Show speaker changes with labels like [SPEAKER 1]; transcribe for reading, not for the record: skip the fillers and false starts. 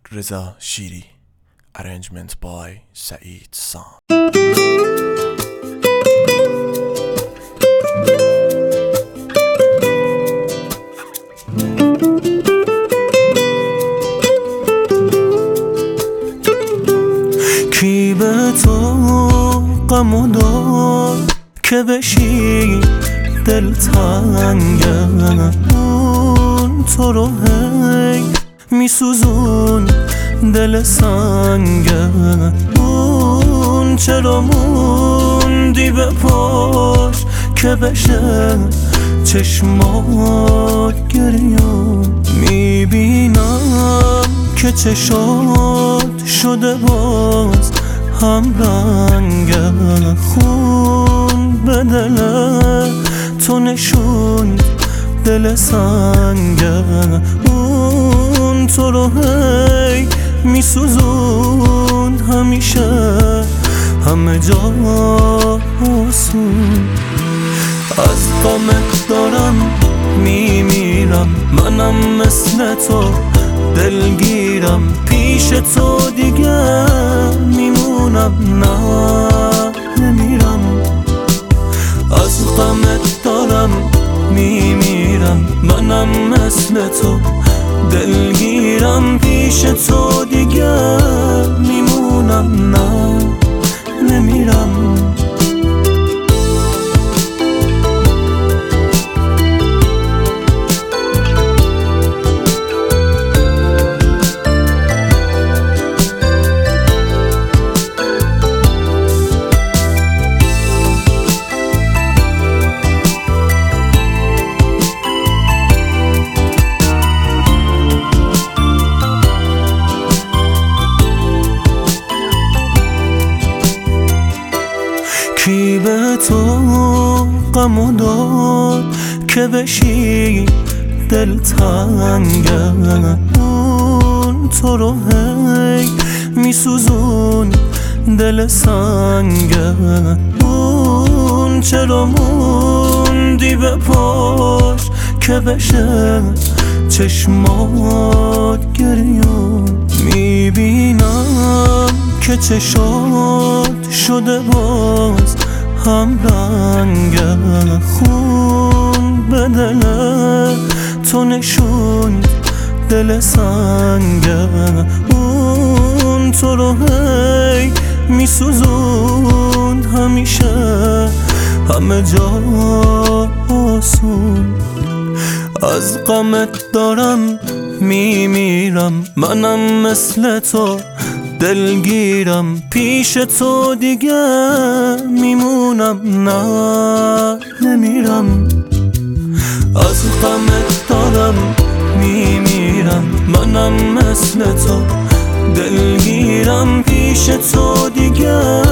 [SPEAKER 1] Reza Shiri. Arrangement by Saeed San.
[SPEAKER 2] کی به تو غمو داد که بشی دلتنگه، اون تو رو هی میسوزون دل سنگه. اون چرا موندی به پاش که بشه چشمات گریان؟ میبینم که چشات شده باز هم رنگه، خون به دل تو نشوند دل سنگه. اون تو رو هی میسوزون همیشه همه جا آسون. از غمت دارم میمیرم، منم مثل تو دلگیرم، پیش تو دیگه میمونم، نه نمیرم. از غمت دارم میمیرم، منم مثل تو دلگیرم، پیش تو دیگه میمونم، نه نمیرم. کی به تو غمو داد که بشی دلتنگه، اون تو رو هی میسوزون دل سنگه. اون چرا موندی به پاش که بشه چشمات گریان؟ میبینم که چشات شده باز هم رنگه، خون به دل تو نشوند دل سنگه. اون تو رو هی میسوزون همیشه همه جا آسون. از غمت دارم میمیرم، منم مثل تو دلگیرم، پیش تو دیگه میمونم، نه نمیرم. از غمت دارم میمیرم، منم مثل تو دلگیرم، پیش تو دیگه